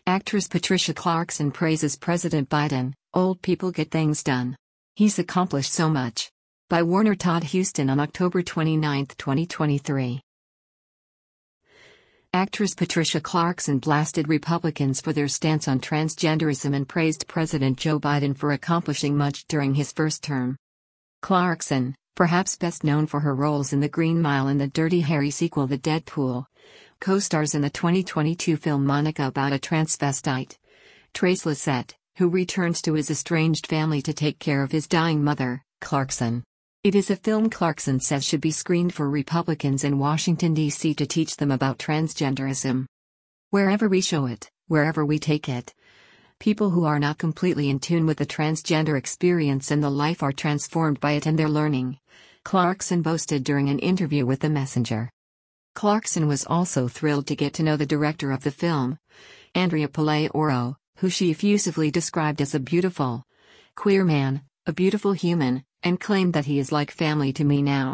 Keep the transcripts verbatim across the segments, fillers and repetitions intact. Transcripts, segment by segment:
Actress Patricia Clarkson praises President Biden. Old people get things done. He's accomplished so much. By Warner Todd Huston on October twenty-ninth, twenty twenty-three. Actress Patricia Clarkson blasted Republicans for their stance on transgenderism and praised President Joe Biden for accomplishing much during his first term. Clarkson, perhaps best known for her roles in The Green Mile and the Dirty Harry sequel The Deadpool, co-stars in the twenty twenty-two film Monica about a transvestite, Trace Lysette, who returns to his estranged family to take care of his dying mother, Clarkson. It is a film Clarkson says should be screened for Republicans in Washington, D C to teach them about transgenderism. Wherever we show it, wherever we take it, people who are not completely in tune with the transgender experience and the life are transformed by it and their learning, Clarkson boasted during an interview with The Messenger. Clarkson was also thrilled to get to know the director of the film, Andrea Pillay-Oro, who she effusively described as a beautiful, queer man, a beautiful human, and claimed that he is like family to me now.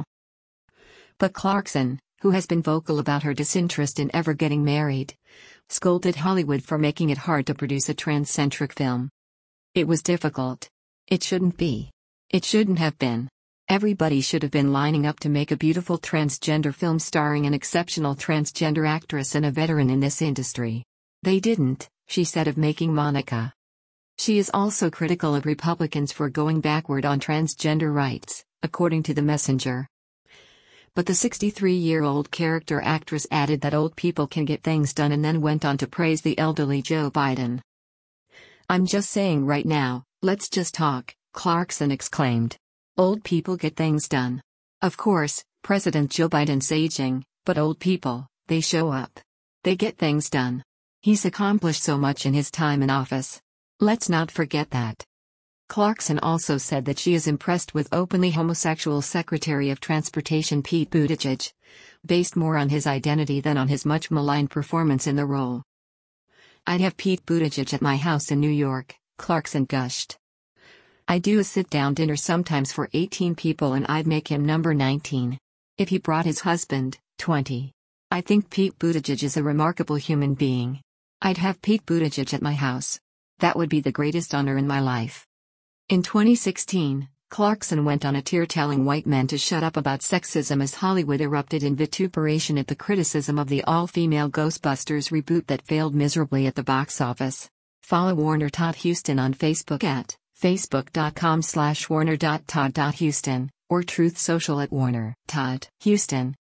But Clarkson, who has been vocal about her disinterest in ever getting married, scolded Hollywood for making it hard to produce a trans-centric film. It was difficult. It shouldn't be. It shouldn't have been. Everybody should have been lining up to make a beautiful transgender film starring an exceptional transgender actress and a veteran in this industry. They didn't, she said of making Monica. She is also critical of Republicans for going backward on transgender rights, according to The Messenger. But the sixty-three-year-old character actress added that old people can get things done and then went on to praise the elderly Joe Biden. "I'm just saying right now, let's just talk," Clarkson exclaimed. Old people get things done. Of course, President Joe Biden's aging, but old people, they show up. They get things done. He's accomplished so much in his time in office. Let's not forget that. Clarkson also said that she is impressed with openly homosexual Secretary of Transportation Pete Buttigieg, based more on his identity than on his much maligned performance in the role. "I'd have Pete Buttigieg at my house in New York," Clarkson gushed. "I do a sit-down dinner sometimes for eighteen people and I'd make him number nineteen. If he brought his husband, twenty. I think Pete Buttigieg is a remarkable human being. I'd have Pete Buttigieg at my house. That would be the greatest honor in my life." In twenty sixteen, Clarkson went on a tear telling white men to shut up about sexism as Hollywood erupted in vituperation at the criticism of the all-female Ghostbusters reboot that failed miserably at the box office. Follow Warner Todd Huston on Facebook at facebook.com slash warner.todd.huston, or Truth Social at Warner Todd Huston.